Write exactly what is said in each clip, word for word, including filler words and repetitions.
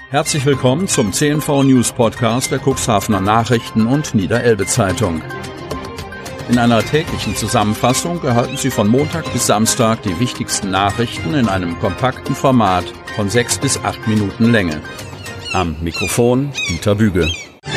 Herzlich willkommen zum C N V News Podcast der Cuxhavener Nachrichten und Niederelbe Zeitung. In einer täglichen Zusammenfassung erhalten Sie von Montag bis Samstag die wichtigsten Nachrichten in einem kompakten Format von sechs bis acht Minuten Länge. Am Mikrofon Dieter Büge.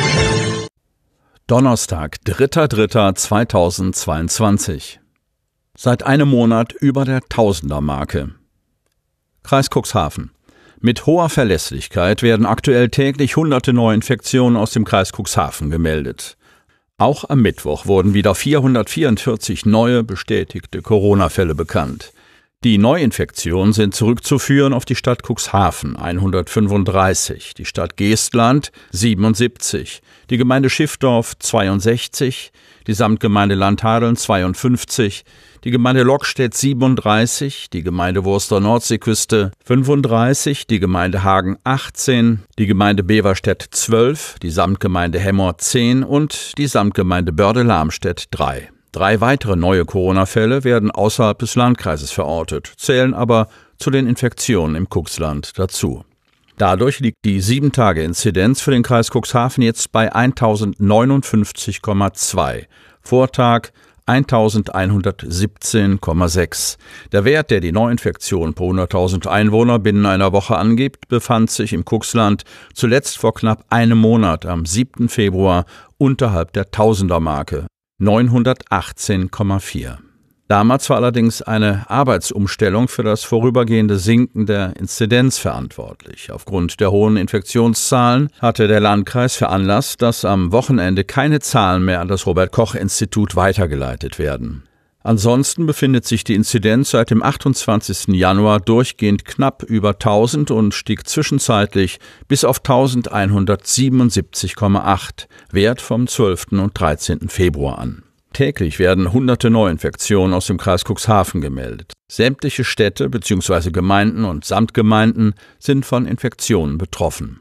Donnerstag, dritter dritter zweitausendzweiundzwanzig. Seit einem Monat über der Tausender-Marke. Kreis Cuxhaven. Mit hoher Verlässlichkeit werden aktuell täglich hunderte Neuinfektionen aus dem Kreis Cuxhaven gemeldet. Auch am Mittwoch wurden wieder vierhundertvierundvierzig neue bestätigte Corona-Fälle bekannt. Die Neuinfektionen sind zurückzuführen auf die Stadt Cuxhaven hundertfünfunddreißig, die Stadt Geestland siebenundsiebzig, die Gemeinde Schiffdorf zweiundsechzig, die Samtgemeinde Landhadeln zweiundfünfzig, die Gemeinde Lockstedt siebenunddreißig, die Gemeinde Wurster Nordseeküste fünfunddreißig, die Gemeinde Hagen achtzehn, die Gemeinde Beverstedt zwölf, die Samtgemeinde Hemmer zehn und die Samtgemeinde Börde-Lamstedt drei. Drei weitere neue Corona-Fälle werden außerhalb des Landkreises verortet, zählen aber zu den Infektionen im Cuxland dazu. Dadurch liegt die sieben Tage Inzidenz für den Kreis Cuxhaven jetzt bei eintausendneunundfünfzig Komma zwei, Vortag eintausendeinhundertsiebzehn Komma sechs. Der Wert, der die Neuinfektion pro hunderttausend Einwohner binnen einer Woche angibt, befand sich im Cuxland zuletzt vor knapp einem Monat am siebten Februar unterhalb der Tausender-Marke, neunhundertachtzehn Komma vier. Damals war allerdings eine Arbeitsumstellung für das vorübergehende Sinken der Inzidenz verantwortlich. Aufgrund der hohen Infektionszahlen hatte der Landkreis veranlasst, dass am Wochenende keine Zahlen mehr an das Robert-Koch-Institut weitergeleitet werden. Ansonsten befindet sich die Inzidenz seit dem achtundzwanzigsten Januar durchgehend knapp über tausend und stieg zwischenzeitlich bis auf eintausendeinhundertsiebenundsiebzig Komma acht, Wert vom zwölften und dreizehnten Februar an. Täglich werden hunderte Neuinfektionen aus dem Kreis Cuxhaven gemeldet. Sämtliche Städte bzw. Gemeinden und Samtgemeinden sind von Infektionen betroffen.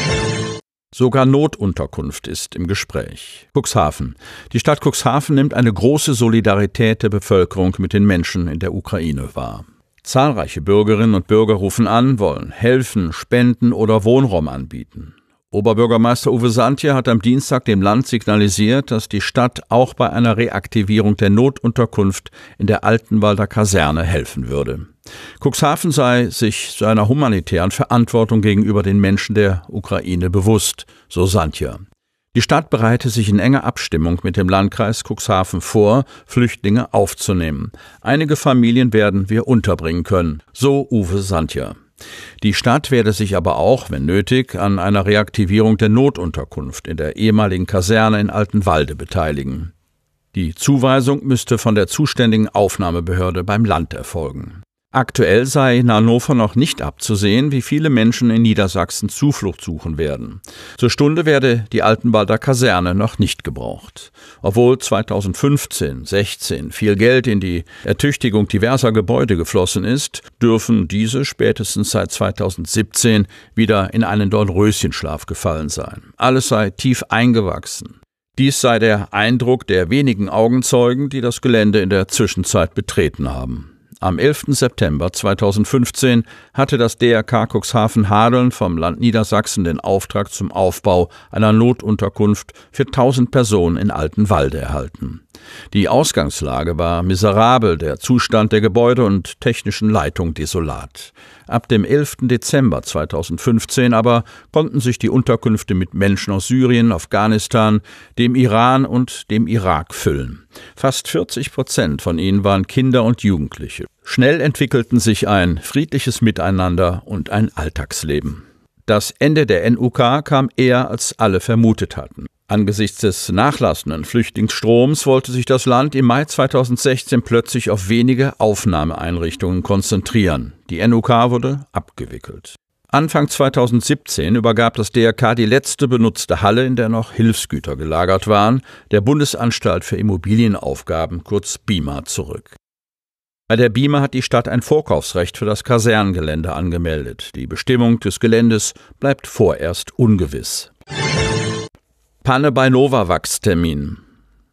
Sogar Notunterkunft ist im Gespräch. Cuxhaven. Die Stadt Cuxhaven nimmt eine große Solidarität der Bevölkerung mit den Menschen in der Ukraine wahr. Zahlreiche Bürgerinnen und Bürger rufen an, wollen helfen, spenden oder Wohnraum anbieten. Oberbürgermeister Uwe Santje hat am Dienstag dem Land signalisiert, dass die Stadt auch bei einer Reaktivierung der Notunterkunft in der Altenwalder Kaserne helfen würde. Cuxhaven sei sich seiner humanitären Verantwortung gegenüber den Menschen der Ukraine bewusst, so Santje. Die Stadt bereite sich in enger Abstimmung mit dem Landkreis Cuxhaven vor, Flüchtlinge aufzunehmen. Einige Familien werden wir unterbringen können, so Uwe Santje. Die Stadt werde sich aber auch, wenn nötig, an einer Reaktivierung der Notunterkunft in der ehemaligen Kaserne in Altenwalde beteiligen. Die Zuweisung müsste von der zuständigen Aufnahmebehörde beim Land erfolgen. Aktuell sei in Hannover noch nicht abzusehen, wie viele Menschen in Niedersachsen Zuflucht suchen werden. Zur Stunde werde die Altenwalder Kaserne noch nicht gebraucht. Obwohl zweitausendfünfzehn sechzehn viel Geld in die Ertüchtigung diverser Gebäude geflossen ist, dürfen diese spätestens seit zweitausendsiebzehn wieder in einen Dornröschenschlaf gefallen sein. Alles sei tief eingewachsen. Dies sei der Eindruck der wenigen Augenzeugen, die das Gelände in der Zwischenzeit betreten haben. Am elften September zweitausendfünfzehn hatte das D R K Cuxhaven Hadeln vom Land Niedersachsen den Auftrag zum Aufbau einer Notunterkunft für tausend Personen in Altenwalde erhalten. Die Ausgangslage war miserabel, der Zustand der Gebäude und technischen Leitung desolat. Ab dem elften Dezember zweitausendfünfzehn aber konnten sich die Unterkünfte mit Menschen aus Syrien, Afghanistan, dem Iran und dem Irak füllen. Fast vierzig Prozent von ihnen waren Kinder und Jugendliche. Schnell entwickelten sich ein friedliches Miteinander und ein Alltagsleben. Das Ende der N U K kam eher, als alle vermutet hatten. Angesichts des nachlassenden Flüchtlingsstroms wollte sich das Land im Mai zweitausendsechzehn plötzlich auf wenige Aufnahmeeinrichtungen konzentrieren. Die N U K wurde abgewickelt. Anfang zweitausendsiebzehn übergab das D R K die letzte benutzte Halle, in der noch Hilfsgüter gelagert waren, der Bundesanstalt für Immobilienaufgaben, kurz BIMA, zurück. Bei der BIMA hat die Stadt ein Vorkaufsrecht für das Kasernengelände angemeldet. Die Bestimmung des Geländes bleibt vorerst ungewiss. Panne bei Novavax-Termin.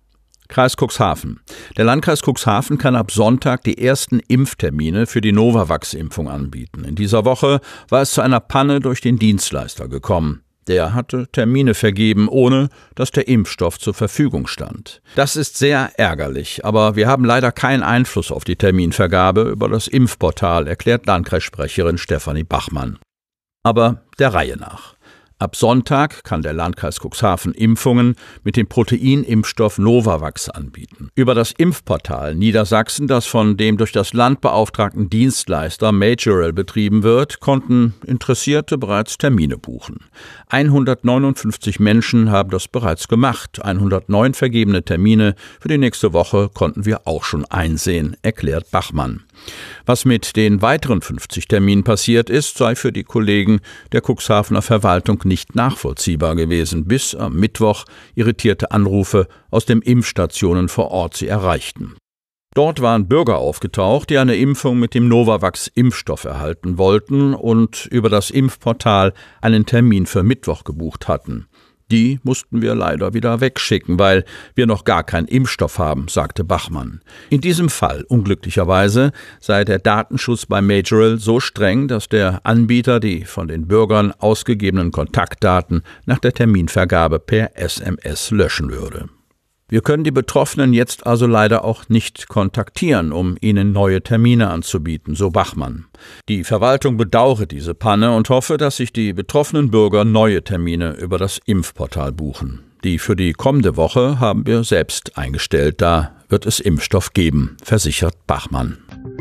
Kreis Cuxhaven. Der Landkreis Cuxhaven kann ab Sonntag die ersten Impftermine für die Novavax-Impfung anbieten. In dieser Woche war es zu einer Panne durch den Dienstleister gekommen. Der hatte Termine vergeben, ohne dass der Impfstoff zur Verfügung stand. Das ist sehr ärgerlich, aber wir haben leider keinen Einfluss auf die Terminvergabe über das Impfportal, erklärt Landkreissprecherin Stefanie Bachmann. Aber der Reihe nach. Ab Sonntag kann der Landkreis Cuxhaven Impfungen mit dem Proteinimpfstoff Novavax anbieten. Über das Impfportal Niedersachsen, das von dem durch das Land beauftragten Dienstleister Majorel betrieben wird, konnten Interessierte bereits Termine buchen. hundertneunundfünfzig Menschen haben das bereits gemacht. hundertneun vergebene Termine für die nächste Woche konnten wir auch schon einsehen, erklärt Bachmann. Was mit den weiteren fünfzig Terminen passiert ist, sei für die Kollegen der Cuxhavener Verwaltung nicht nachvollziehbar gewesen, bis am Mittwoch irritierte Anrufe aus den Impfstationen vor Ort sie erreichten. Dort waren Bürger aufgetaucht, die eine Impfung mit dem Novavax-Impfstoff erhalten wollten und über das Impfportal einen Termin für Mittwoch gebucht hatten. Die mussten wir leider wieder wegschicken, weil wir noch gar keinen Impfstoff haben, sagte Bachmann. In diesem Fall, unglücklicherweise, sei der Datenschutz bei Majorel so streng, dass der Anbieter die von den Bürgern ausgegebenen Kontaktdaten nach der Terminvergabe per S M S löschen würde. Wir können die Betroffenen jetzt also leider auch nicht kontaktieren, um ihnen neue Termine anzubieten, so Bachmann. Die Verwaltung bedauere diese Panne und hoffe, dass sich die betroffenen Bürger neue Termine über das Impfportal buchen. Die für die kommende Woche haben wir selbst eingestellt, da wird es Impfstoff geben, versichert Bachmann.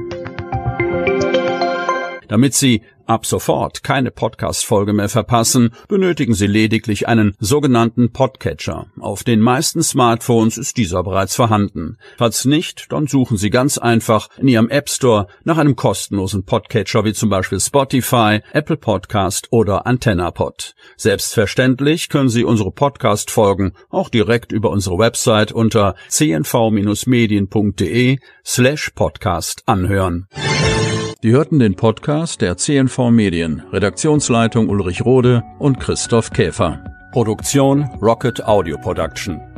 Damit Sie ab sofort keine Podcast-Folge mehr verpassen, benötigen Sie lediglich einen sogenannten Podcatcher. Auf den meisten Smartphones ist dieser bereits vorhanden. Falls nicht, dann suchen Sie ganz einfach in Ihrem App Store nach einem kostenlosen Podcatcher wie zum Beispiel Spotify, Apple Podcast oder AntennaPod. Selbstverständlich können Sie unsere Podcast-Folgen auch direkt über unsere Website unter c n v medien punkt d e slash podcast anhören. Sie hörten den Podcast der C N V Medien, Redaktionsleitung Ulrich Rode und Christoph Käfer. Produktion Rocket Audio Production.